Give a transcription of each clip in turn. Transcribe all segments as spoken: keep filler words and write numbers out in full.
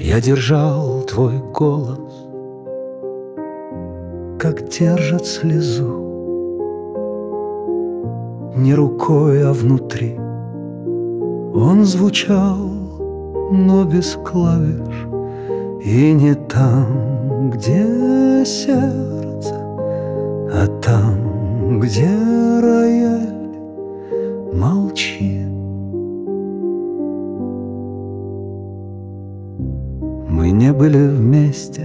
Я держал твой голос, как держат слезу, не рукой, а внутри. Он звучал, но без клавиш, и не там, где сердце, а там, где рояль молчит. Мы не были вместе,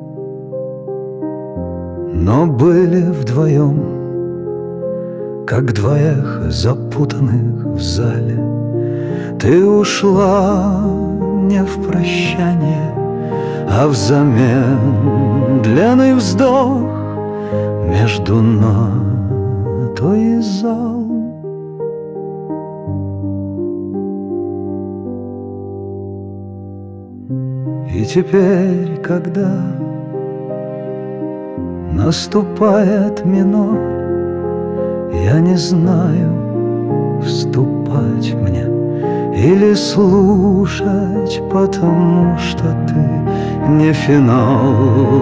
но были вдвоем, как два эха, запутанных в зале. Ты ушла не в прощание, а взамен длинный вздох между нотой и залом. И теперь, когда наступает минор, я не знаю, вступать мне или слушать, потому что ты не финал,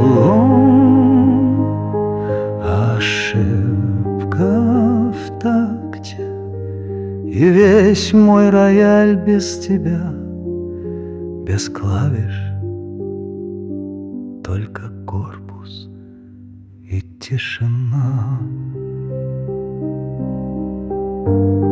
а ошибка в такте. И весь мой рояль без тебя, без клавиш, только корпус и тишина.